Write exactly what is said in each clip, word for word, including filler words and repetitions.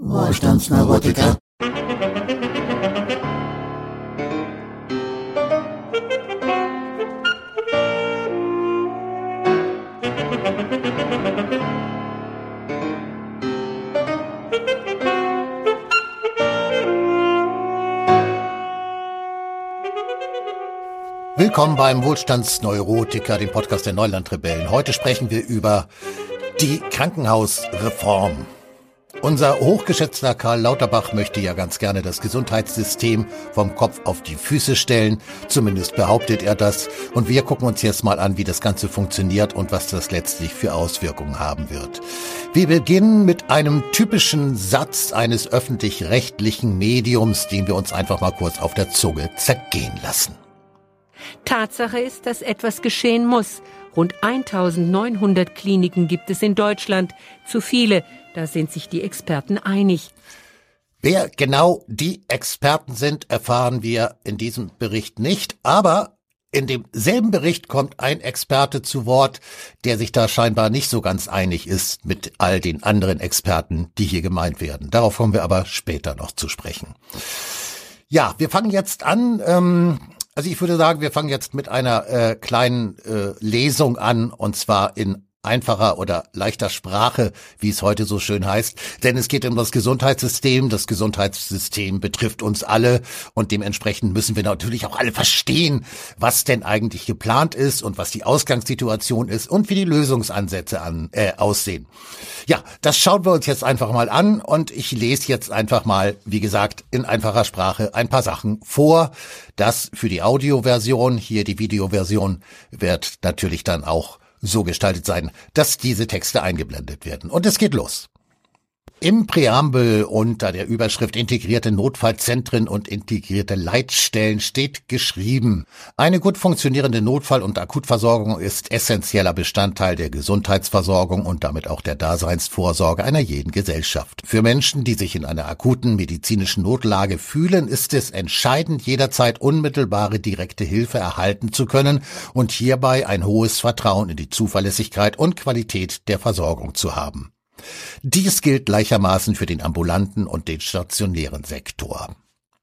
Wohlstandsneurotiker. Willkommen beim Wohlstandsneurotiker, dem Podcast der Neulandrebellen. Heute sprechen wir über die Krankenhausreform. Unser hochgeschätzter Karl Lauterbach möchte ja ganz gerne das Gesundheitssystem vom Kopf auf die Füße stellen. Zumindest behauptet er das. Und wir gucken uns jetzt mal an, wie das Ganze funktioniert und was das letztlich für Auswirkungen haben wird. Wir beginnen mit einem typischen Satz eines öffentlich-rechtlichen Mediums, den wir uns einfach mal kurz auf der Zunge zergehen lassen. Tatsache ist, dass etwas geschehen muss. Rund eintausendneunhundert Kliniken gibt es in Deutschland. Zu viele, da sind sich die Experten einig. Wer genau die Experten sind, erfahren wir in diesem Bericht nicht. Aber in demselben Bericht kommt ein Experte zu Wort, der sich da scheinbar nicht so ganz einig ist mit all den anderen Experten, die hier gemeint werden. Darauf kommen wir aber später noch zu sprechen. Ja, wir fangen jetzt an. Ähm, Also ich würde sagen, wir fangen jetzt mit einer äh, kleinen äh, Lesung an, und zwar in einfacher oder leichter Sprache, wie es heute so schön heißt. Denn es geht um das Gesundheitssystem. Das Gesundheitssystem betrifft uns alle und dementsprechend müssen wir natürlich auch alle verstehen, was denn eigentlich geplant ist und was die Ausgangssituation ist und wie die Lösungsansätze an, äh, aussehen. Ja, das schauen wir uns jetzt einfach mal an und ich lese jetzt einfach mal, wie gesagt, in einfacher Sprache ein paar Sachen vor. Das für die Audioversion, hier die Videoversion wird natürlich dann auch so gestaltet sein, dass diese Texte eingeblendet werden. Und es geht los. Im Präambel unter der Überschrift Integrierte Notfallzentren und integrierte Leitstellen steht geschrieben: Eine gut funktionierende Notfall- und Akutversorgung ist essentieller Bestandteil der Gesundheitsversorgung und damit auch der Daseinsvorsorge einer jeden Gesellschaft. Für Menschen, die sich in einer akuten medizinischen Notlage fühlen, ist es entscheidend, jederzeit unmittelbare direkte Hilfe erhalten zu können und hierbei ein hohes Vertrauen in die Zuverlässigkeit und Qualität der Versorgung zu haben. Dies gilt gleichermaßen für den ambulanten und den stationären Sektor.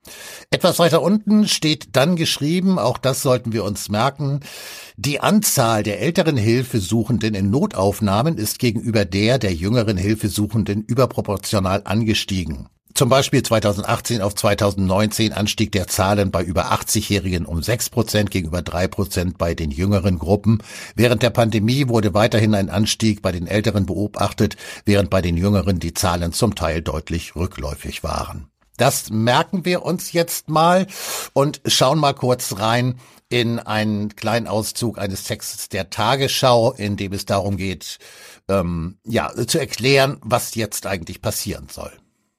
Etwas weiter unten steht dann geschrieben, auch das sollten wir uns merken: Die Anzahl der älteren Hilfesuchenden in Notaufnahmen ist gegenüber der der jüngeren Hilfesuchenden überproportional angestiegen. Zum Beispiel zweitausendachtzehn auf zweitausendneunzehn Anstieg der Zahlen bei über achtzigjährigen um sechs Prozent gegenüber drei Prozent bei den jüngeren Gruppen. Während der Pandemie wurde weiterhin ein Anstieg bei den Älteren beobachtet, während bei den Jüngeren die Zahlen zum Teil deutlich rückläufig waren. Das merken wir uns jetzt mal und schauen mal kurz rein in einen kleinen Auszug eines Textes der Tagesschau, in dem es darum geht, ähm, ja, zu erklären, was jetzt eigentlich passieren soll.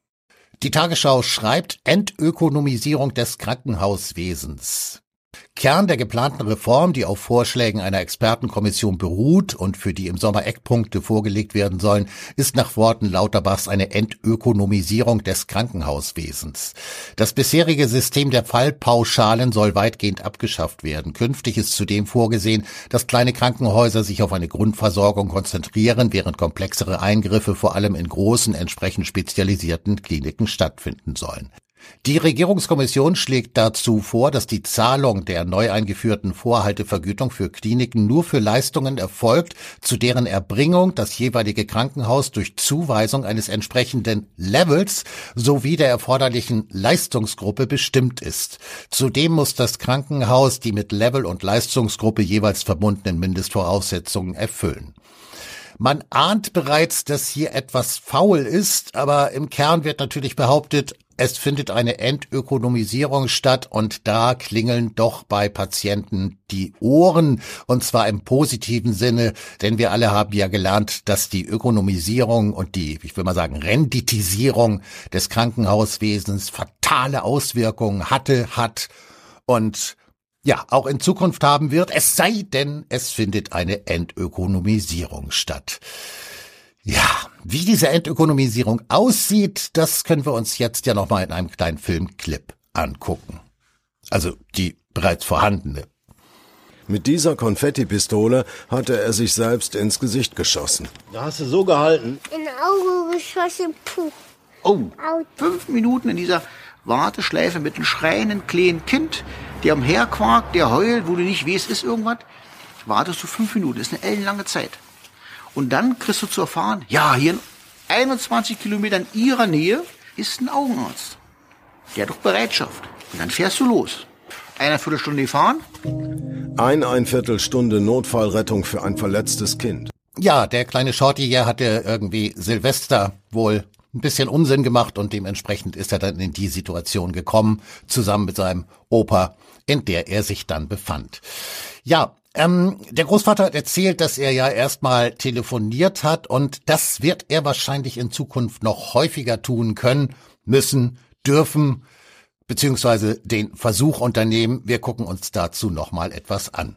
Die Tagesschau schreibt: Entökonomisierung des Krankenhauswesens. Kern der geplanten Reform, die auf Vorschlägen einer Expertenkommission beruht und für die im Sommer Eckpunkte vorgelegt werden sollen, ist nach Worten Lauterbachs eine Entökonomisierung des Krankenhauswesens. Das bisherige System der Fallpauschalen soll weitgehend abgeschafft werden. Künftig ist zudem vorgesehen, dass kleine Krankenhäuser sich auf eine Grundversorgung konzentrieren, während komplexere Eingriffe vor allem in großen, entsprechend spezialisierten Kliniken stattfinden sollen. Die Regierungskommission schlägt dazu vor, dass die Zahlung der neu eingeführten Vorhaltevergütung für Kliniken nur für Leistungen erfolgt, zu deren Erbringung das jeweilige Krankenhaus durch Zuweisung eines entsprechenden Levels sowie der erforderlichen Leistungsgruppe bestimmt ist. Zudem muss das Krankenhaus die mit Level und Leistungsgruppe jeweils verbundenen Mindestvoraussetzungen erfüllen. Man ahnt bereits, dass hier etwas faul ist, aber im Kern wird natürlich behauptet, es findet eine Entökonomisierung statt und da klingeln doch bei Patienten die Ohren, und zwar im positiven Sinne, denn wir alle haben ja gelernt, dass die Ökonomisierung und die, ich will mal sagen, Renditisierung des Krankenhauswesens fatale Auswirkungen hatte, hat und ja, auch in Zukunft haben wird, es sei denn, es findet eine Entökonomisierung statt. Ja, wie diese Entökonomisierung aussieht, das können wir uns jetzt ja nochmal in einem kleinen Filmclip angucken. Also die bereits vorhandene. Mit dieser Konfettipistole hatte er sich selbst ins Gesicht geschossen. Da hast du so gehalten. In Auge geschossen, puh. Oh, fünf Minuten in dieser Warteschleife mit einem schreienden kleinen Kind, der umherquakt, der heult, wo du nicht weißt, ist irgendwas. Wartest du fünf Minuten, das ist eine ellenlange Zeit. Und dann kriegst du zu erfahren, ja, hier in einundzwanzig Kilometern in ihrer Nähe ist ein Augenarzt. Der hat doch Bereitschaft. Und dann fährst du los. Eine Viertelstunde gefahren. Ein, ein Viertelstunde Notfallrettung für ein verletztes Kind. Ja, der kleine Shorty hier hatte irgendwie Silvester wohl ein bisschen Unsinn gemacht und dementsprechend ist er dann in die Situation gekommen, zusammen mit seinem Opa, in der er sich dann befand. Ja, ähm, der Großvater hat erzählt, dass er ja erstmal telefoniert hat und das wird er wahrscheinlich in Zukunft noch häufiger tun können, müssen, dürfen, beziehungsweise den Versuch unternehmen. Wir gucken uns dazu nochmal etwas an.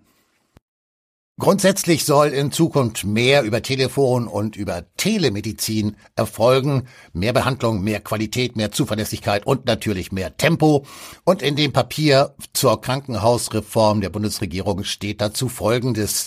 Grundsätzlich soll in Zukunft mehr über Telefon und über Telemedizin erfolgen. Mehr Behandlung, mehr Qualität, mehr Zuverlässigkeit und natürlich mehr Tempo. Und in dem Papier zur Krankenhausreform der Bundesregierung steht dazu Folgendes.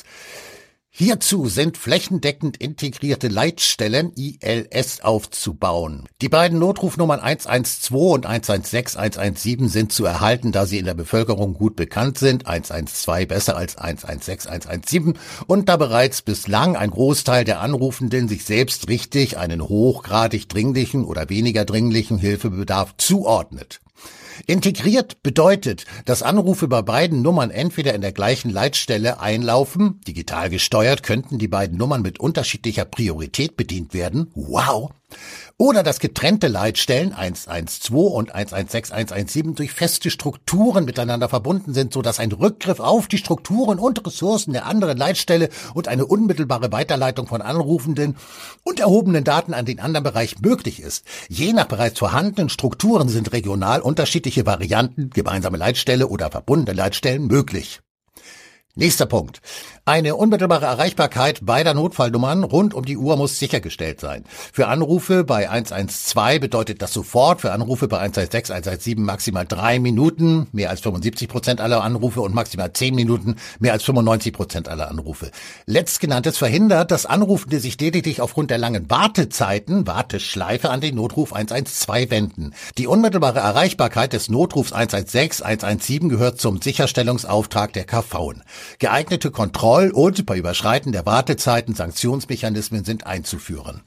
Hierzu sind flächendeckend integrierte Leitstellen I L S aufzubauen. Die beiden Notrufnummern eins eins zwei und eins eins sechs eins eins sieben sind zu erhalten, da sie in der Bevölkerung gut bekannt sind. eins eins zwei besser als eins eins sechs eins eins sieben und da bereits bislang ein Großteil der Anrufenden sich selbst richtig einen hochgradig dringlichen oder weniger dringlichen Hilfebedarf zuordnet. Integriert bedeutet, dass Anrufe bei beiden Nummern entweder in der gleichen Leitstelle einlaufen, digital gesteuert könnten die beiden Nummern mit unterschiedlicher Priorität bedient werden, wow, oder dass getrennte Leitstellen eins eins zwei und eins eins sechs eins eins sieben durch feste Strukturen miteinander verbunden sind, sodass ein Rückgriff auf die Strukturen und Ressourcen der anderen Leitstelle und eine unmittelbare Weiterleitung von Anrufenden und erhobenen Daten an den anderen Bereich möglich ist. Je nach bereits vorhandenen Strukturen sind regional unterschiedliche Varianten, gemeinsame Leitstelle oder verbundene Leitstellen möglich. Nächster Punkt. Eine unmittelbare Erreichbarkeit beider Notfallnummern rund um die Uhr muss sichergestellt sein. Für Anrufe bei eins eins zwei bedeutet das sofort, für Anrufe bei eins eins sechs, eins eins sieben maximal drei Minuten, mehr als fünfundsiebzig Prozent aller Anrufe und maximal zehn Minuten, mehr als fünfundneunzig Prozent aller Anrufe. Letztgenanntes verhindert, dass Anrufende sich lediglich aufgrund der langen Wartezeiten, Warteschleife an den Notruf eins eins zwei wenden. Die unmittelbare Erreichbarkeit des Notrufs eins eins sechs, eins eins sieben gehört zum Sicherstellungsauftrag der K V'en. Geeignete Kontroll- und bei Überschreiten der Wartezeiten Sanktionsmechanismen sind einzuführen.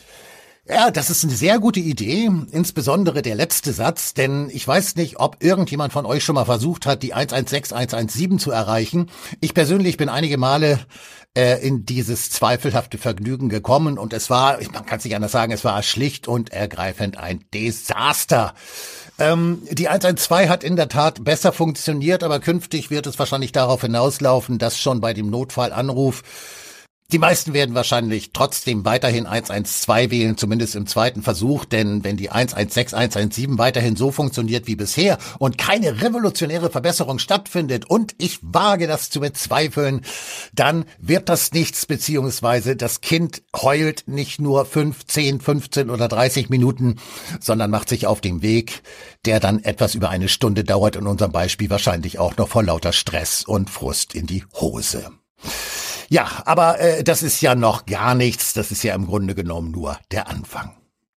Ja, das ist eine sehr gute Idee, insbesondere der letzte Satz, denn ich weiß nicht, ob irgendjemand von euch schon mal versucht hat, die eins eins sechs, eins eins sieben zu erreichen. Ich persönlich bin einige Male äh, in dieses zweifelhafte Vergnügen gekommen und es war, man kann es nicht anders sagen, es war schlicht und ergreifend ein Desaster. Ähm, die eins eins zwei hat in der Tat besser funktioniert, aber künftig wird es wahrscheinlich darauf hinauslaufen, dass schon bei dem Notfallanruf die meisten werden wahrscheinlich trotzdem weiterhin eins eins zwei wählen, zumindest im zweiten Versuch, denn wenn die eins eins sechs, eins eins sieben weiterhin so funktioniert wie bisher und keine revolutionäre Verbesserung stattfindet, und ich wage das zu bezweifeln, dann wird das nichts, beziehungsweise das Kind heult nicht nur fünf, zehn, fünfzehn oder dreißig Minuten, sondern macht sich auf den Weg, der dann etwas über eine Stunde dauert, in unserem Beispiel wahrscheinlich auch noch vor lauter Stress und Frust in die Hose. Ja, aber äh, das ist ja noch gar nichts, das ist ja im Grunde genommen nur der Anfang.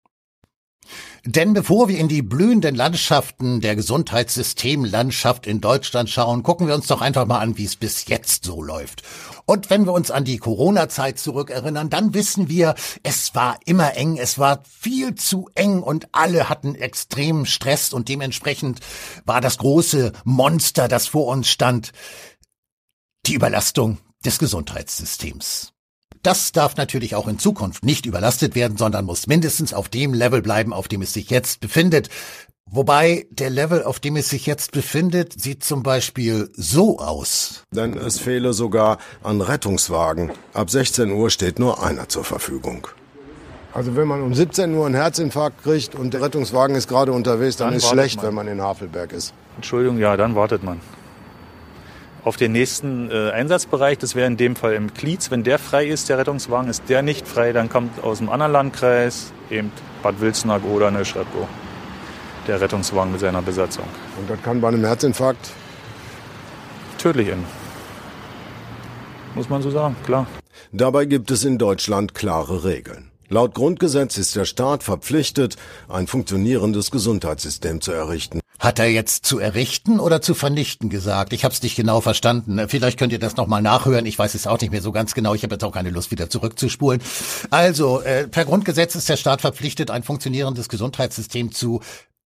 Denn bevor wir in die blühenden Landschaften der Gesundheitssystemlandschaft in Deutschland schauen, gucken wir uns doch einfach mal an, wie es bis jetzt so läuft. Und wenn wir uns an die Corona-Zeit zurückerinnern, dann wissen wir, es war immer eng, es war viel zu eng und alle hatten extremen Stress und dementsprechend war das große Monster, das vor uns stand, die Überlastung des Gesundheitssystems. Das darf natürlich auch in Zukunft nicht überlastet werden, sondern muss mindestens auf dem Level bleiben, auf dem es sich jetzt befindet. Wobei der Level, auf dem es sich jetzt befindet, sieht zum Beispiel so aus. Denn es fehle sogar an Rettungswagen. Ab sechzehn Uhr steht nur einer zur Verfügung. Also wenn man um siebzehn Uhr einen Herzinfarkt kriegt und der Rettungswagen ist gerade unterwegs, dann, dann ist schlecht, man. wenn man in Havelberg ist. Entschuldigung, ja, dann wartet man auf den nächsten äh, Einsatzbereich. Das wäre in dem Fall im Klietz. Wenn der frei ist, der Rettungswagen, ist der nicht frei, dann kommt aus dem anderen Landkreis, eben Bad Wilsnack oder Neuschwadrow, der Rettungswagen mit seiner Besatzung. Und das kann bei einem Herzinfarkt tödlich enden. Muss man so sagen, klar. Dabei gibt es in Deutschland klare Regeln. Laut Grundgesetz ist der Staat verpflichtet, ein funktionierendes Gesundheitssystem zu errichten. Hat er jetzt zu errichten oder zu vernichten gesagt? Ich habe es nicht genau verstanden. Vielleicht könnt ihr das nochmal nachhören. Ich weiß es auch nicht mehr so ganz genau. Ich habe jetzt auch keine Lust, wieder zurückzuspulen. Also, äh, per Grundgesetz ist der Staat verpflichtet, ein funktionierendes Gesundheitssystem zu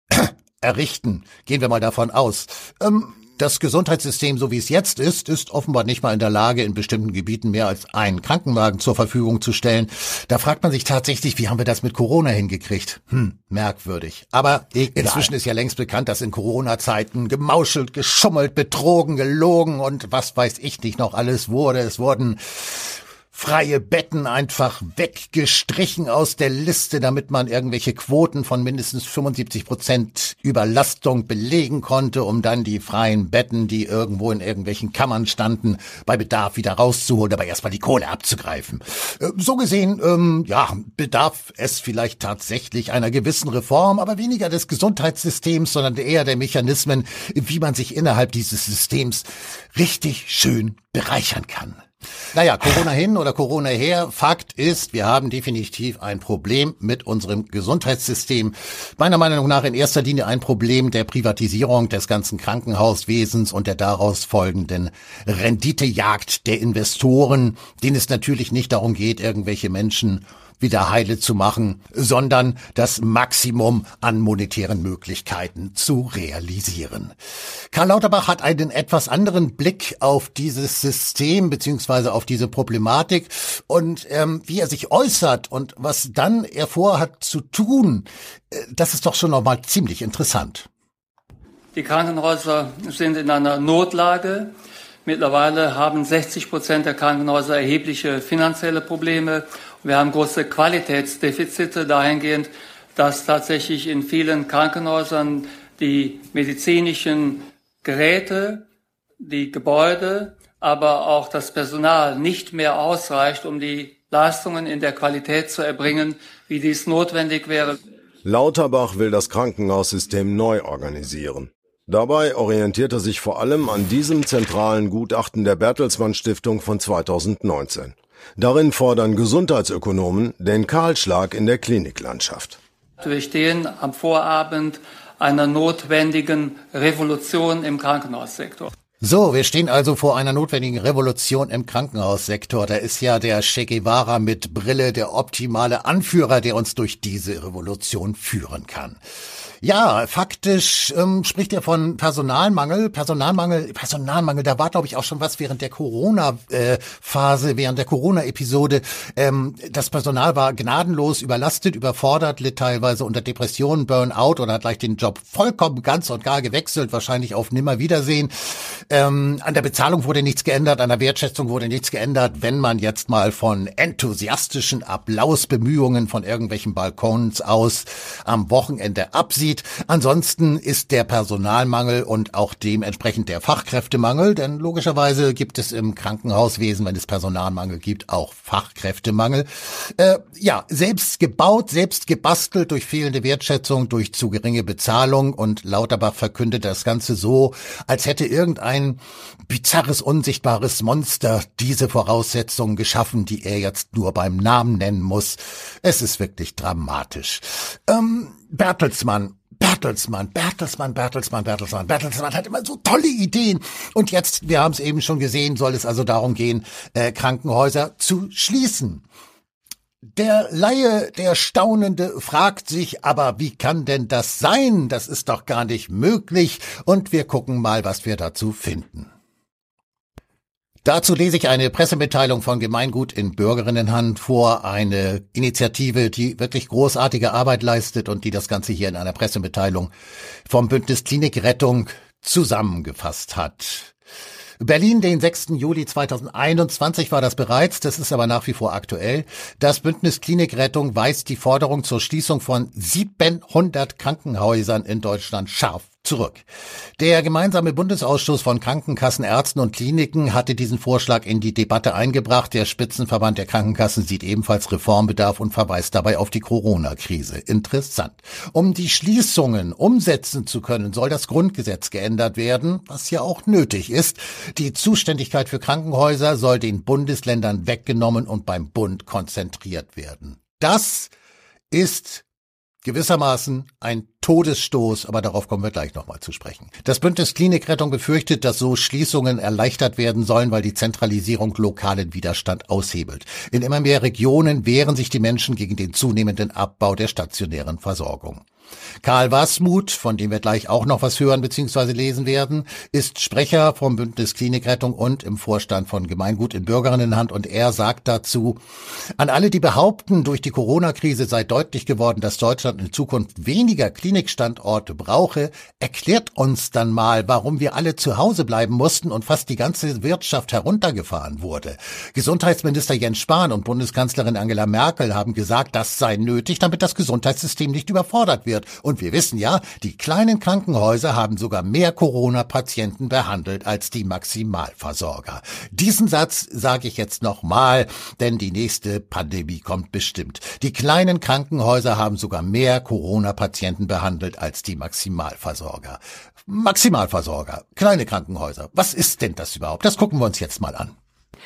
errichten. Gehen wir mal davon aus. Ähm, Das Gesundheitssystem, so wie es jetzt ist, ist offenbar nicht mal in der Lage, in bestimmten Gebieten mehr als einen Krankenwagen zur Verfügung zu stellen. Da fragt man sich tatsächlich, wie haben wir das mit Corona hingekriegt? Hm, merkwürdig. Aber inzwischen ist ja längst bekannt, dass in Corona-Zeiten gemauschelt, geschummelt, betrogen, gelogen und was weiß ich nicht noch alles wurde. Es wurden freie Betten einfach weggestrichen aus der Liste, damit man irgendwelche Quoten von mindestens fünfundsiebzig Prozent Überlastung belegen konnte, um dann die freien Betten, die irgendwo in irgendwelchen Kammern standen, bei Bedarf wieder rauszuholen, aber erstmal die Kohle abzugreifen. So gesehen, ähm, ja, bedarf es vielleicht tatsächlich einer gewissen Reform, aber weniger des Gesundheitssystems, sondern eher der Mechanismen, wie man sich innerhalb dieses Systems richtig schön bereichern kann. Naja, Corona hin oder Corona her. Fakt ist, wir haben definitiv ein Problem mit unserem Gesundheitssystem. Meiner Meinung nach in erster Linie ein Problem der Privatisierung des ganzen Krankenhauswesens und der daraus folgenden Renditejagd der Investoren, denen es natürlich nicht darum geht, irgendwelche Menschen wieder heile zu machen, sondern das Maximum an monetären Möglichkeiten zu realisieren. Karl Lauterbach hat einen etwas anderen Blick auf dieses System beziehungsweise auf diese Problematik und ähm, wie er sich äußert und was dann er vorhat zu tun, äh, das ist doch schon nochmal ziemlich interessant. Die Krankenhäuser sind in einer Notlage. Mittlerweile haben sechzig Prozent der Krankenhäuser erhebliche finanzielle Probleme. Wir haben große Qualitätsdefizite dahingehend, dass tatsächlich in vielen Krankenhäusern die medizinischen Geräte, die Gebäude, aber auch das Personal nicht mehr ausreicht, um die Leistungen in der Qualität zu erbringen, wie dies notwendig wäre. Lauterbach will das Krankenhaussystem neu organisieren. Dabei orientiert er sich vor allem an diesem zentralen Gutachten der Bertelsmann Stiftung von zweitausendneunzehn. Darin fordern Gesundheitsökonomen den Kahlschlag in der Kliniklandschaft. Wir stehen am Vorabend einer notwendigen Revolution im Krankenhaussektor. So, wir stehen also vor einer notwendigen Revolution im Krankenhaussektor. Da ist ja der Che Guevara mit Brille der optimale Anführer, der uns durch diese Revolution führen kann. Ja, faktisch ähm, spricht er von Personalmangel. Personalmangel, Personalmangel, da war, glaube ich, auch schon was während der Corona-Phase, äh, während der Corona-Episode. Ähm, das Personal war gnadenlos überlastet, überfordert, litt teilweise unter Depressionen, Burnout oder hat gleich den Job vollkommen ganz und gar gewechselt, wahrscheinlich auf Nimmerwiedersehen. Ähm, an der Bezahlung wurde nichts geändert, an der Wertschätzung wurde nichts geändert, wenn man jetzt mal von enthusiastischen Applausbemühungen von irgendwelchen Balkons aus am Wochenende absieht. Ansonsten ist der Personalmangel und auch dementsprechend der Fachkräftemangel, denn logischerweise gibt es im Krankenhauswesen, wenn es Personalmangel gibt, auch Fachkräftemangel. Äh, ja, selbst gebaut, selbst gebastelt durch fehlende Wertschätzung, durch zu geringe Bezahlung, und Lauterbach verkündet das Ganze so, als hätte irgendein bizarres, unsichtbares Monster diese Voraussetzungen geschaffen, die er jetzt nur beim Namen nennen muss. Es ist wirklich dramatisch. Ähm, Bertelsmann. Bertelsmann, Bertelsmann, Bertelsmann, Bertelsmann, Bertelsmann hat immer so tolle Ideen. Und jetzt, wir haben es eben schon gesehen, soll es also darum gehen, äh, Krankenhäuser zu schließen. Der Laie, der Staunende fragt sich, aber wie kann denn das sein? Das ist doch gar nicht möglich. Und wir gucken mal, was wir dazu finden. Dazu lese ich eine Pressemitteilung von Gemeingut in Bürgerinnenhand vor, eine Initiative, die wirklich großartige Arbeit leistet und die das Ganze hier in einer Pressemitteilung vom Bündnis Klinikrettung zusammengefasst hat. Berlin, den sechsten Juli zweitausendeinundzwanzig war das bereits, das ist aber nach wie vor aktuell. Das Bündnis Klinikrettung weist die Forderung zur Schließung von siebenhundert Krankenhäusern in Deutschland scharf zurück. Der gemeinsame Bundesausschuss von Krankenkassen, Ärzten und Kliniken hatte diesen Vorschlag in die Debatte eingebracht. Der Spitzenverband der Krankenkassen sieht ebenfalls Reformbedarf und verweist dabei auf die Corona-Krise. Interessant. Um die Schließungen umsetzen zu können, soll das Grundgesetz geändert werden, was ja auch nötig ist. Die Zuständigkeit für Krankenhäuser soll den Bundesländern weggenommen und beim Bund konzentriert werden. Das ist gewissermaßen ein Todesstoß, aber darauf kommen wir gleich nochmal zu sprechen. Das Bündnis Klinikrettung befürchtet, dass so Schließungen erleichtert werden sollen, weil die Zentralisierung lokalen Widerstand aushebelt. In immer mehr Regionen wehren sich die Menschen gegen den zunehmenden Abbau der stationären Versorgung. Karl Wasmuth, von dem wir gleich auch noch was hören bzw. lesen werden, ist Sprecher vom Bündnis Klinikrettung und im Vorstand von Gemeingut in Bürgerinnenhand, und er sagt dazu: An alle, die behaupten, durch die Corona-Krise sei deutlich geworden, dass Deutschland in Zukunft weniger Klinikstandorte brauche, erklärt uns dann mal, warum wir alle zu Hause bleiben mussten und fast die ganze Wirtschaft heruntergefahren wurde. Gesundheitsminister Jens Spahn und Bundeskanzlerin Angela Merkel haben gesagt, das sei nötig, damit das Gesundheitssystem nicht überfordert wird. Und wir wissen ja, die kleinen Krankenhäuser haben sogar mehr Corona-Patienten behandelt als die Maximalversorger. Diesen Satz sage ich jetzt nochmal, denn die nächste Pandemie kommt bestimmt. Die kleinen Krankenhäuser haben sogar mehr Corona-Patienten behandelt als die Maximalversorger. Maximalversorger, kleine Krankenhäuser. Was ist denn das überhaupt? Das gucken wir uns jetzt mal an.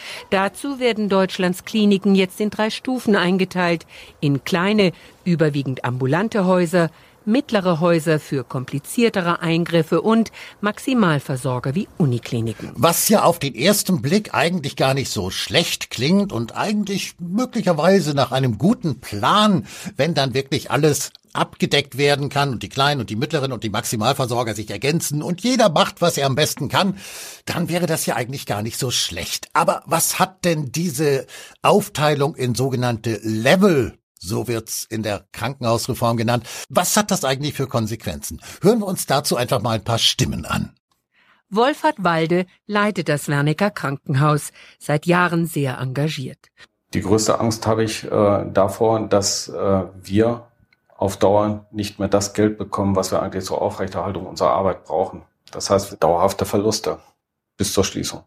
Dazu werden Deutschlands Kliniken jetzt in drei Stufen eingeteilt. In kleine, überwiegend ambulante Häuser, mittlere Häuser für kompliziertere Eingriffe und Maximalversorger wie Unikliniken. Was ja auf den ersten Blick eigentlich gar nicht so schlecht klingt und eigentlich möglicherweise nach einem guten Plan, wenn dann wirklich alles abgedeckt werden kann und die kleinen und die mittleren und die Maximalversorger sich ergänzen und jeder macht, was er am besten kann, dann wäre das ja eigentlich gar nicht so schlecht. Aber was hat denn diese Aufteilung in sogenannte Level, so wird's in der Krankenhausreform genannt, was hat das eigentlich für Konsequenzen? Hören wir uns dazu einfach mal ein paar Stimmen an. Wolfhard Walde leitet das Wernicker Krankenhaus, seit Jahren sehr engagiert. Die größte Angst habe ich äh, davor, dass äh, wir auf Dauer nicht mehr das Geld bekommen, was wir eigentlich zur Aufrechterhaltung unserer Arbeit brauchen. Das heißt dauerhafte Verluste bis zur Schließung.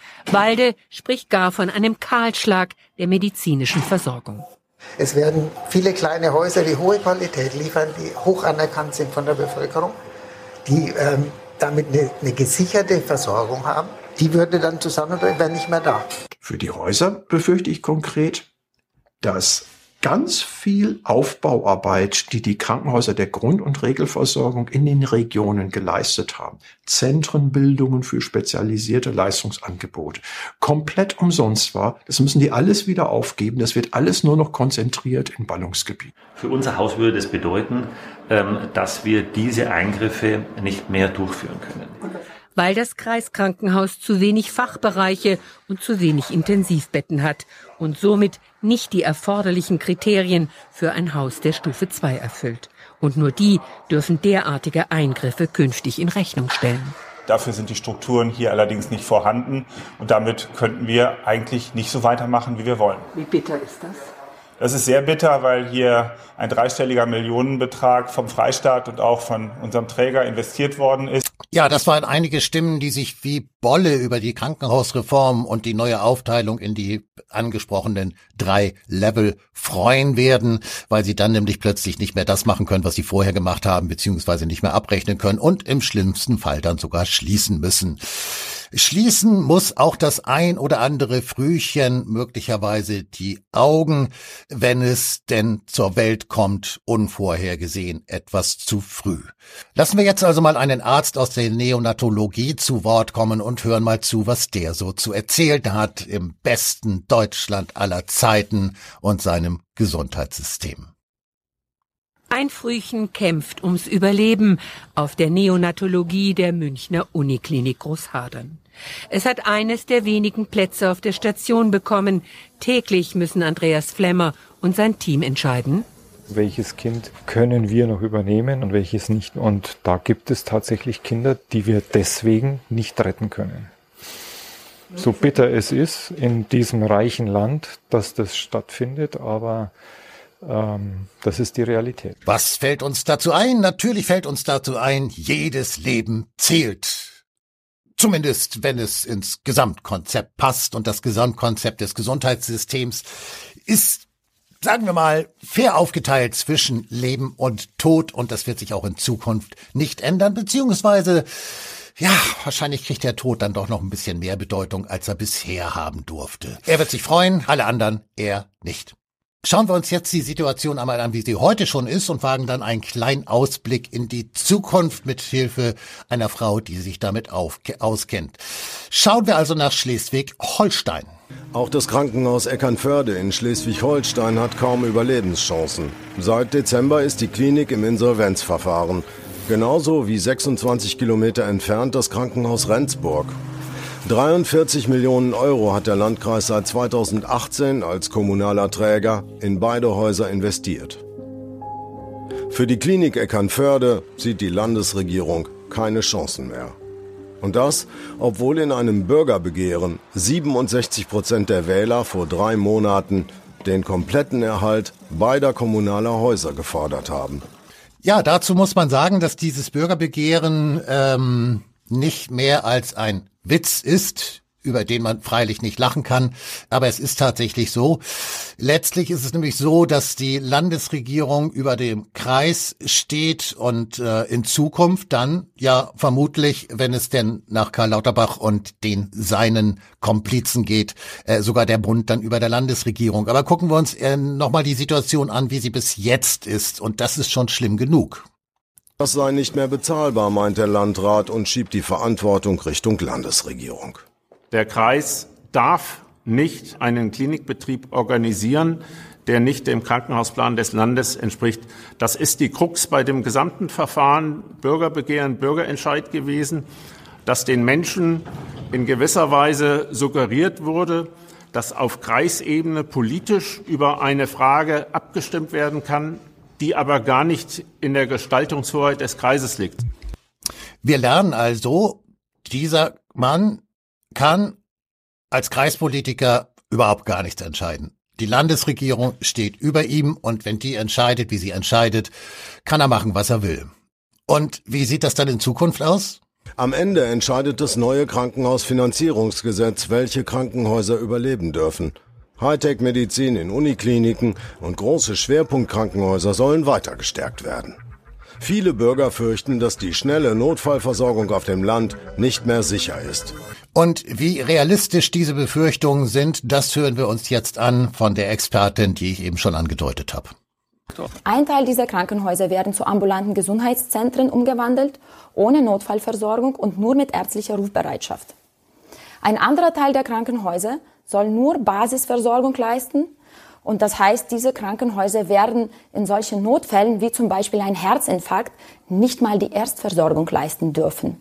Walde spricht gar von einem Kahlschlag der medizinischen Versorgung. Es werden viele kleine Häuser, die hohe Qualität liefern, die hoch anerkannt sind von der Bevölkerung, die ähm, damit eine, eine gesicherte Versorgung haben. Die würde dann zusammenbrechen, wäre nicht mehr da. Für die Häuser befürchte ich konkret, dass ganz viel Aufbauarbeit, die die Krankenhäuser der Grund- und Regelversorgung in den Regionen geleistet haben, Zentrenbildungen für spezialisierte Leistungsangebote, komplett umsonst war. Das müssen die alles wieder aufgeben. Das wird alles nur noch konzentriert in Ballungsgebieten. Für unser Haus würde das bedeuten, dass wir diese Eingriffe nicht mehr durchführen können. Weil das Kreiskrankenhaus zu wenig Fachbereiche und zu wenig Intensivbetten hat und somit nicht die erforderlichen Kriterien für ein Haus der Stufe zwei erfüllt. Und nur die dürfen derartige Eingriffe künftig in Rechnung stellen. Dafür sind die Strukturen hier allerdings nicht vorhanden und damit könnten wir eigentlich nicht so weitermachen, wie wir wollen. Wie bitter ist das? Das ist sehr bitter, weil hier ein dreistelliger Millionenbetrag vom Freistaat und auch von unserem Träger investiert worden ist. Ja, das waren einige Stimmen, die sich wie Bolle über die Krankenhausreform und die neue Aufteilung in die angesprochenen drei Level freuen werden, weil sie dann nämlich plötzlich nicht mehr das machen können, was sie vorher gemacht haben, beziehungsweise nicht mehr abrechnen können und im schlimmsten Fall dann sogar schließen müssen. Schließen muss auch das ein oder andere Frühchen möglicherweise die Augen, wenn es denn zur Welt kommt, unvorhergesehen etwas zu früh. Lassen wir jetzt also mal einen Arzt aus der Neonatologie zu Wort kommen und hören mal zu, was der so zu erzählen hat im besten Deutschland aller Zeiten und seinem Gesundheitssystem. Ein Frühchen kämpft ums Überleben auf der Neonatologie der Münchner Uniklinik Großhadern. Es hat eines der wenigen Plätze auf der Station bekommen. Täglich müssen Andreas Flemmer und sein Team entscheiden: Welches Kind können wir noch übernehmen und welches nicht? Und da gibt es tatsächlich Kinder, die wir deswegen nicht retten können. So bitter es ist in diesem reichen Land, dass das stattfindet, aber Ähm, das ist die Realität. Was fällt uns dazu ein? Natürlich fällt uns dazu ein, jedes Leben zählt. Zumindest, wenn es ins Gesamtkonzept passt. Und das Gesamtkonzept des Gesundheitssystems ist, sagen wir mal, fair aufgeteilt zwischen Leben und Tod. Und das wird sich auch in Zukunft nicht ändern. Beziehungsweise, ja, wahrscheinlich kriegt der Tod dann doch noch ein bisschen mehr Bedeutung, als er bisher haben durfte. Er wird sich freuen, alle anderen eher nicht. Schauen wir uns jetzt die Situation einmal an, wie sie heute schon ist und wagen dann einen kleinen Ausblick in die Zukunft mit Hilfe einer Frau, die sich damit auf, auskennt. Schauen wir also nach Schleswig-Holstein. Auch das Krankenhaus Eckernförde in Schleswig-Holstein hat kaum Überlebenschancen. Seit Dezember ist die Klinik im Insolvenzverfahren. Genauso wie sechsundzwanzig Kilometer entfernt das Krankenhaus Rendsburg. dreiundvierzig Millionen Euro hat der Landkreis seit zweitausendachtzehn als kommunaler Träger in beide Häuser investiert. Für die Klinik Eckernförde sieht die Landesregierung keine Chancen mehr. Und das, obwohl in einem Bürgerbegehren siebenundsechzig Prozent der Wähler vor drei Monaten den kompletten Erhalt beider kommunaler Häuser gefordert haben. Ja, dazu muss man sagen, dass dieses Bürgerbegehren ähm, nicht mehr als ein Witz ist, über den man freilich nicht lachen kann, aber es ist tatsächlich so. Letztlich ist es nämlich so, dass die Landesregierung über dem Kreis steht und äh, in Zukunft dann ja vermutlich, wenn es denn nach Karl Lauterbach und den seinen Komplizen geht, äh, sogar der Bund dann über der Landesregierung. Aber gucken wir uns äh, nochmal die Situation an, wie sie bis jetzt ist, und das ist schon schlimm genug. Das sei nicht mehr bezahlbar, meint der Landrat und schiebt die Verantwortung Richtung Landesregierung. Der Kreis darf nicht einen Klinikbetrieb organisieren, der nicht dem Krankenhausplan des Landes entspricht. Das ist die Krux bei dem gesamten Verfahren Bürgerbegehren, Bürgerentscheid gewesen, dass den Menschen in gewisser Weise suggeriert wurde, dass auf Kreisebene politisch über eine Frage abgestimmt werden kann, die aber gar nicht in der Gestaltungshoheit des Kreises liegt. Wir lernen also, dieser Mann kann als Kreispolitiker überhaupt gar nichts entscheiden. Die Landesregierung steht über ihm und wenn die entscheidet, wie sie entscheidet, kann er machen, was er will. Und wie sieht das dann in Zukunft aus? Am Ende entscheidet das neue Krankenhausfinanzierungsgesetz, welche Krankenhäuser überleben dürfen. Hightech-Medizin in Unikliniken und große Schwerpunktkrankenhäuser sollen weiter gestärkt werden. Viele Bürger fürchten, dass die schnelle Notfallversorgung auf dem Land nicht mehr sicher ist. Und wie realistisch diese Befürchtungen sind, das hören wir uns jetzt an von der Expertin, die ich eben schon angedeutet habe. Ein Teil dieser Krankenhäuser werden zu ambulanten Gesundheitszentren umgewandelt, ohne Notfallversorgung und nur mit ärztlicher Rufbereitschaft. Ein anderer Teil der Krankenhäuser soll nur Basisversorgung leisten. Und das heißt, diese Krankenhäuser werden in solchen Notfällen wie zum Beispiel ein Herzinfarkt nicht mal die Erstversorgung leisten dürfen.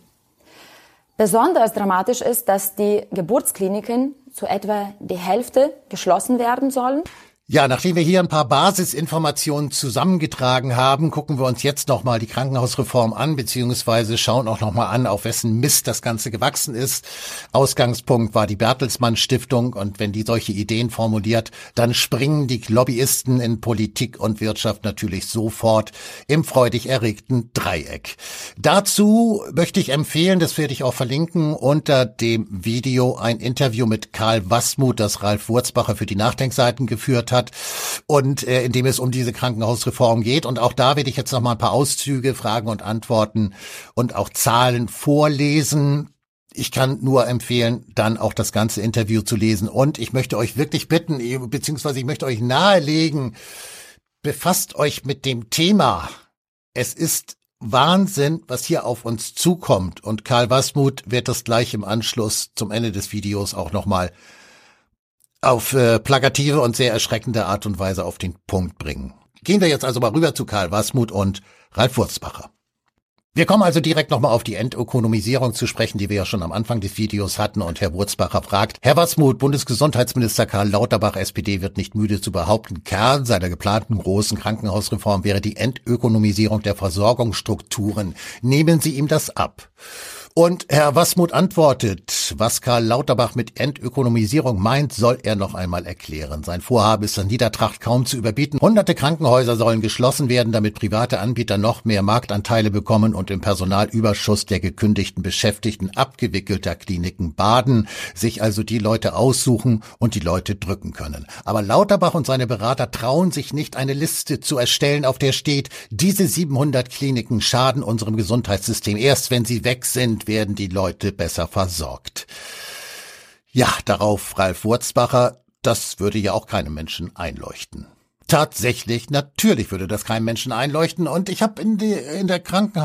Besonders dramatisch ist, dass die Geburtskliniken zu etwa die Hälfte geschlossen werden sollen. Ja, nachdem wir hier ein paar Basisinformationen zusammengetragen haben, gucken wir uns jetzt nochmal die Krankenhausreform an, beziehungsweise schauen auch nochmal an, auf wessen Mist das Ganze gewachsen ist. Ausgangspunkt war die Bertelsmann Stiftung und wenn die solche Ideen formuliert, dann springen die Lobbyisten in Politik und Wirtschaft natürlich sofort im freudig erregten Dreieck. Dazu möchte ich empfehlen, das werde ich auch verlinken, unter dem Video ein Interview mit Karl Wasmuth, das Ralf Wurzbacher für die Nachdenkseiten geführt hat. Und äh, in dem es um diese Krankenhausreform geht. Und auch da werde ich jetzt noch mal ein paar Auszüge, Fragen und Antworten und auch Zahlen vorlesen. Ich kann nur empfehlen, dann auch das ganze Interview zu lesen. Und ich möchte euch wirklich bitten, beziehungsweise ich möchte euch nahelegen, befasst euch mit dem Thema. Es ist Wahnsinn, was hier auf uns zukommt. Und Karl Wasmuth wird das gleich im Anschluss zum Ende des Videos auch noch mal auf äh, plakative und sehr erschreckende Art und Weise auf den Punkt bringen. Gehen wir jetzt also mal rüber zu Karl Wasmuth und Ralf Wurzbacher. Wir kommen also direkt nochmal auf die Entökonomisierung zu sprechen, die wir ja schon am Anfang des Videos hatten, und Herr Wurzbacher fragt: Herr Wasmuth, Bundesgesundheitsminister Karl Lauterbach, S P D, wird nicht müde zu behaupten, Kern seiner geplanten großen Krankenhausreform wäre die Entökonomisierung der Versorgungsstrukturen. Nehmen Sie ihm das ab? Und Herr Wasmuth antwortet: Was Karl Lauterbach mit Entökonomisierung meint, soll er noch einmal erklären. Sein Vorhaben ist an Niedertracht kaum zu überbieten. Hunderte Krankenhäuser sollen geschlossen werden, damit private Anbieter noch mehr Marktanteile bekommen und im Personalüberschuss der gekündigten Beschäftigten abgewickelter Kliniken baden, sich also die Leute aussuchen und die Leute drücken können. Aber Lauterbach und seine Berater trauen sich nicht, eine Liste zu erstellen, auf der steht: Diese siebenhundert Kliniken schaden unserem Gesundheitssystem. Erst wenn sie weg sind, werden die Leute besser versorgt. Ja, darauf Ralf Wurzbacher: Das würde ja auch keinem Menschen einleuchten. tatsächlich, natürlich würde das keinem Menschen einleuchten. Und ich habe in, die, in der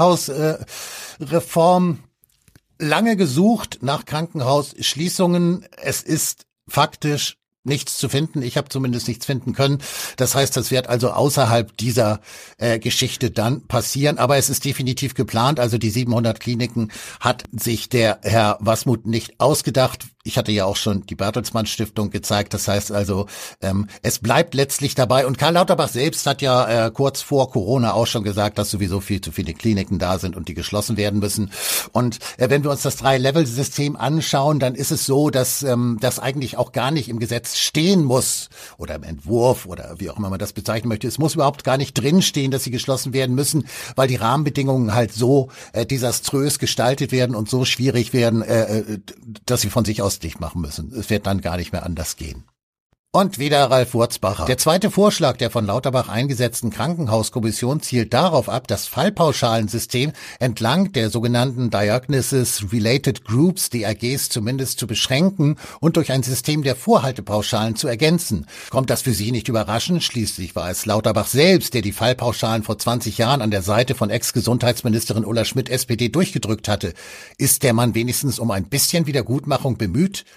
Krankenhausreform äh, lange gesucht nach Krankenhausschließungen. Es ist faktisch nichts zu finden. Ich habe zumindest nichts finden können. Das heißt, das wird also außerhalb dieser äh, Geschichte dann passieren. Aber es ist definitiv geplant. Also die siebenhundert Kliniken hat sich der Herr Wasmuth nicht ausgedacht. Ich hatte ja auch schon die Bertelsmann Stiftung gezeigt. Das heißt also, ähm, es bleibt letztlich dabei. Und Karl Lauterbach selbst hat ja äh, kurz vor Corona auch schon gesagt, dass sowieso viel zu viele Kliniken da sind und die geschlossen werden müssen. Und äh, wenn wir uns das Drei-Level-System anschauen, dann ist es so, dass ähm, das eigentlich auch gar nicht im Gesetz stehen muss oder im Entwurf oder wie auch immer man das bezeichnen möchte. Es muss überhaupt gar nicht drinstehen, dass sie geschlossen werden müssen, weil die Rahmenbedingungen halt so äh, desaströs gestaltet werden und so schwierig werden, äh, dass sie von sich aus dicht machen müssen. Es wird dann gar nicht mehr anders gehen. Und wieder Ralf Wurzbacher. Der zweite Vorschlag der von Lauterbach eingesetzten Krankenhauskommission zielt darauf ab, das Fallpauschalensystem entlang der sogenannten Diagnosis Related Groups, D R Gs, zumindest zu beschränken und durch ein System der Vorhaltepauschalen zu ergänzen. Kommt das für Sie nicht überraschend? Schließlich war es Lauterbach selbst, der die Fallpauschalen vor zwanzig Jahren an der Seite von Ex-Gesundheitsministerin Ulla Schmidt S P D durchgedrückt hatte. Ist der Mann wenigstens um ein bisschen Wiedergutmachung bemüht?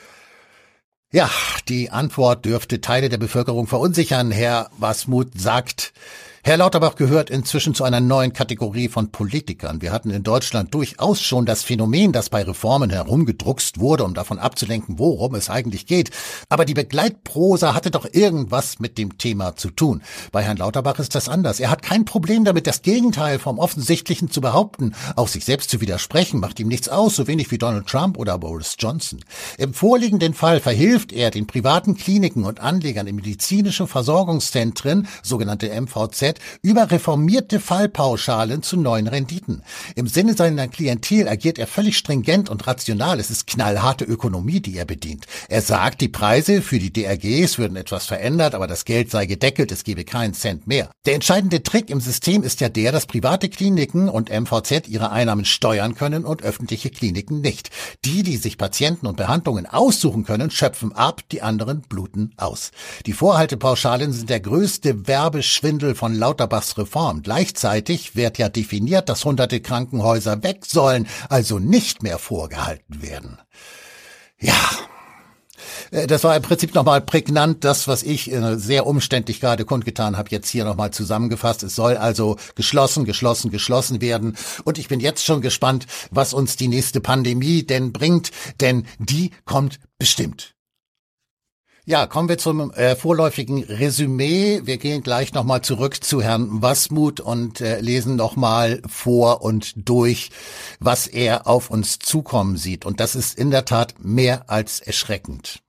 Ja, die Antwort dürfte Teile der Bevölkerung verunsichern. Herr Wasmuth sagt, Herr Lauterbach gehört inzwischen zu einer neuen Kategorie von Politikern. Wir hatten in Deutschland durchaus schon das Phänomen, dass bei Reformen herumgedruckst wurde, um davon abzulenken, worum es eigentlich geht. Aber die Begleitprosa hatte doch irgendwas mit dem Thema zu tun. Bei Herrn Lauterbach ist das anders. Er hat kein Problem damit, das Gegenteil vom Offensichtlichen zu behaupten. Auch sich selbst zu widersprechen macht ihm nichts aus, so wenig wie Donald Trump oder Boris Johnson. Im vorliegenden Fall verhilft er den privaten Kliniken und Anlegern in medizinische Versorgungszentren, sogenannte M V Z, über reformierte Fallpauschalen zu neuen Renditen. Im Sinne seiner Klientel agiert er völlig stringent und rational. Es ist knallharte Ökonomie, die er bedient. Er sagt, die Preise für die D R Gs würden etwas verändert, aber das Geld sei gedeckelt, es gebe keinen Cent mehr. Der entscheidende Trick im System ist ja der, dass private Kliniken und M V Z ihre Einnahmen steuern können und öffentliche Kliniken nicht. Die, die sich Patienten und Behandlungen aussuchen können, schöpfen ab, die anderen bluten aus. Die Vorhaltepauschalen sind der größte Werbeschwindel von Lauterbachs Reform. Gleichzeitig wird ja definiert, dass hunderte Krankenhäuser weg sollen, also nicht mehr vorgehalten werden. Ja, das war im Prinzip nochmal prägnant, das, was ich sehr umständlich gerade kundgetan habe, jetzt hier nochmal zusammengefasst. Es soll also geschlossen, geschlossen, geschlossen werden. Und ich bin jetzt schon gespannt, was uns die nächste Pandemie denn bringt, denn die kommt bestimmt. Ja, kommen wir zum äh, vorläufigen Resümee. Wir gehen gleich nochmal zurück zu Herrn Wasmuth und äh, lesen nochmal vor und durch, was er auf uns zukommen sieht. Und das ist in der Tat mehr als erschreckend.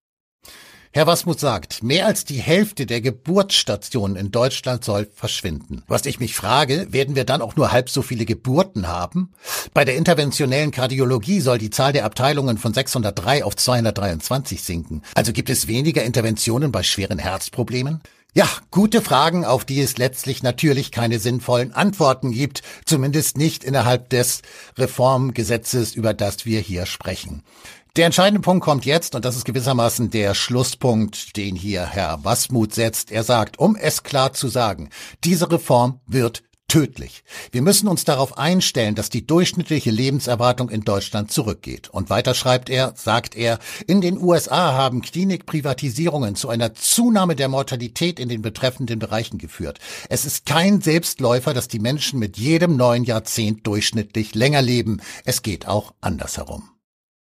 Herr Wasmuth sagt, mehr als die Hälfte der Geburtsstationen in Deutschland soll verschwinden. Was ich mich frage, werden wir dann auch nur halb so viele Geburten haben? Bei der interventionellen Kardiologie soll die Zahl der Abteilungen von sechshundertdrei auf zweihundertdreiundzwanzig sinken. Also gibt es weniger Interventionen bei schweren Herzproblemen? Ja, gute Fragen, auf die es letztlich natürlich keine sinnvollen Antworten gibt, zumindest nicht innerhalb des Reformgesetzes, über das wir hier sprechen. Der entscheidende Punkt kommt jetzt, und das ist gewissermaßen der Schlusspunkt, den hier Herr Wasmuth setzt. Er sagt, um es klar zu sagen, diese Reform wird tödlich. Wir müssen uns darauf einstellen, dass die durchschnittliche Lebenserwartung in Deutschland zurückgeht. Und weiter schreibt er, sagt er, in den U S A haben Klinikprivatisierungen zu einer Zunahme der Mortalität in den betreffenden Bereichen geführt. Es ist kein Selbstläufer, dass die Menschen mit jedem neuen Jahrzehnt durchschnittlich länger leben. Es geht auch andersherum.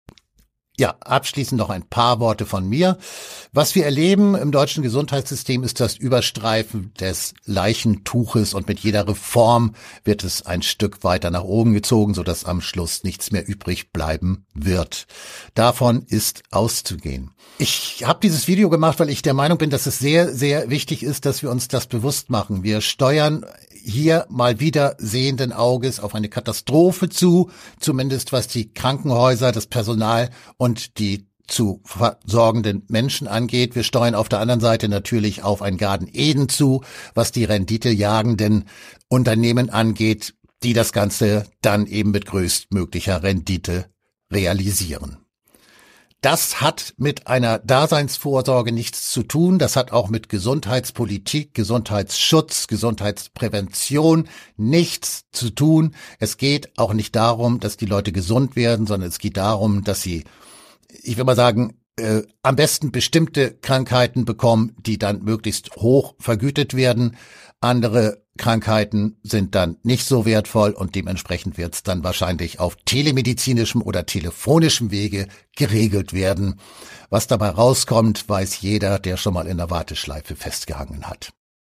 Ja, abschließend noch ein paar Worte von mir. Was wir erleben im deutschen Gesundheitssystem ist das Überstreifen des Leichentuches und mit jeder Reform wird es ein Stück weiter nach oben gezogen, sodass am Schluss nichts mehr übrig bleiben wird. Davon ist auszugehen. Ich habe dieses Video gemacht, weil ich der Meinung bin, dass es sehr, sehr wichtig ist, dass wir uns das bewusst machen. Wir steuern hier mal wieder sehenden Auges auf eine Katastrophe zu, zumindest was die Krankenhäuser, das Personal und die zu versorgenden Menschen angeht. Wir steuern auf der anderen Seite natürlich auf ein Garten Eden zu, was die renditejagenden Unternehmen angeht, die das Ganze dann eben mit größtmöglicher Rendite realisieren. Das hat mit einer Daseinsvorsorge nichts zu tun. Das hat auch mit Gesundheitspolitik, Gesundheitsschutz, Gesundheitsprävention nichts zu tun. Es geht auch nicht darum, dass die Leute gesund werden, sondern es geht darum, dass sie, ich will mal sagen, äh, am besten bestimmte Krankheiten bekommen, die dann möglichst hoch vergütet werden. Andere Krankheiten sind dann nicht so wertvoll und dementsprechend wird es dann wahrscheinlich auf telemedizinischem oder telefonischem Wege geregelt werden. Was dabei rauskommt, weiß jeder, der schon mal in der Warteschleife festgehangen hat.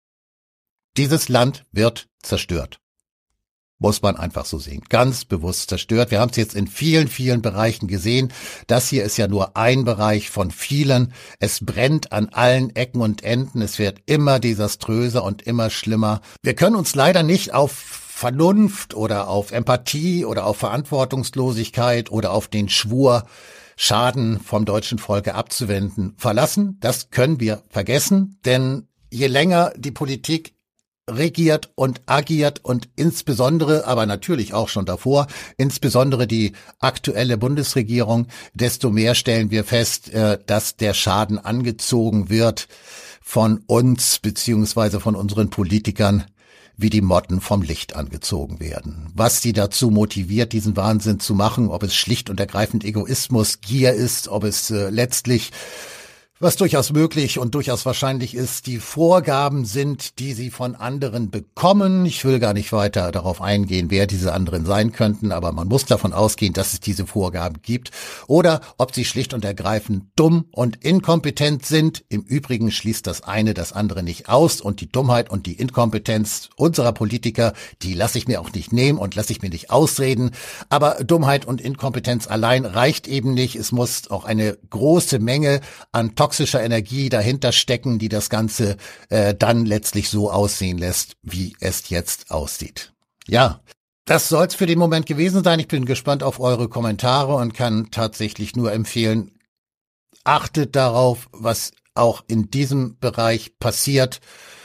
Dieses Land wird zerstört. Muss man einfach so sehen. Ganz bewusst zerstört. Wir haben es jetzt in vielen, vielen Bereichen gesehen. Das hier ist ja nur ein Bereich von vielen. Es brennt an allen Ecken und Enden. Es wird immer desaströser und immer schlimmer. Wir können uns leider nicht auf Vernunft oder auf Empathie oder auf Verantwortungslosigkeit oder auf den Schwur, Schaden vom deutschen Volke abzuwenden, verlassen. Das können wir vergessen, denn je länger die Politik regiert und agiert und insbesondere, aber natürlich auch schon davor, insbesondere die aktuelle Bundesregierung, desto mehr stellen wir fest, dass der Schaden angezogen wird von uns beziehungsweise von unseren Politikern, wie die Motten vom Licht angezogen werden. Was sie dazu motiviert, diesen Wahnsinn zu machen, ob es schlicht und ergreifend Egoismus, Gier ist, ob es äh, letztlich, was durchaus möglich und durchaus wahrscheinlich ist, die Vorgaben sind, die sie von anderen bekommen. Ich will gar nicht weiter darauf eingehen, wer diese anderen sein könnten, aber man muss davon ausgehen, dass es diese Vorgaben gibt. Oder ob sie schlicht und ergreifend dumm und inkompetent sind. Im Übrigen schließt das eine das andere nicht aus und die Dummheit und die Inkompetenz unserer Politiker, die lasse ich mir auch nicht nehmen und lasse ich mir nicht ausreden. Aber Dummheit und Inkompetenz allein reicht eben nicht. Es muss auch eine große Menge an toxischer Energie dahinter stecken, die das Ganze äh, dann letztlich so aussehen lässt, wie es jetzt aussieht. Ja, das soll's für den Moment gewesen sein. Ich bin gespannt auf eure Kommentare und kann tatsächlich nur empfehlen, achtet darauf, was auch in diesem Bereich passiert.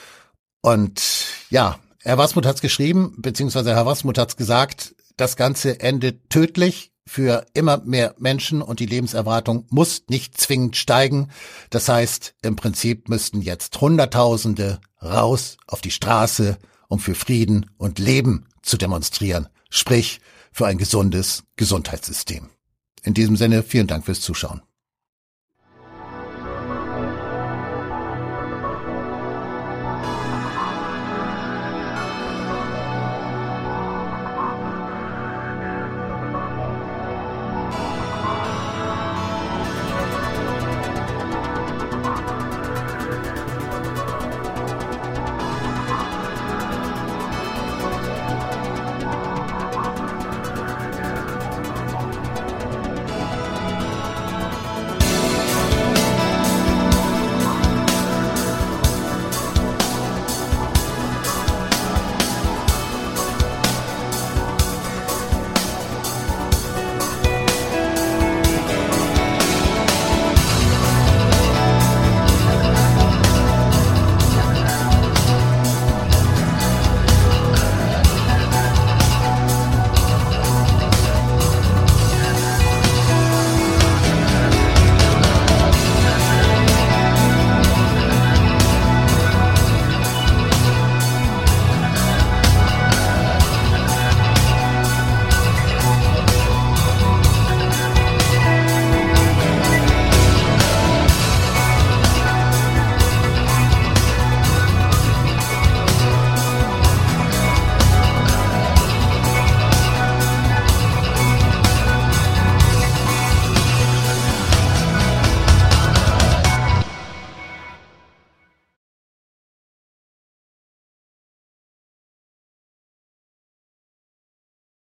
Und ja, Herr Wasmuth hat's geschrieben, beziehungsweise Herr Wasmuth hat's gesagt, das Ganze endet tödlich für immer mehr Menschen und die Lebenserwartung muss nicht zwingend steigen. Das heißt, im Prinzip müssten jetzt Hunderttausende raus auf die Straße, um für Frieden und Leben zu demonstrieren, sprich für ein gesundes Gesundheitssystem. In diesem Sinne, vielen Dank fürs Zuschauen.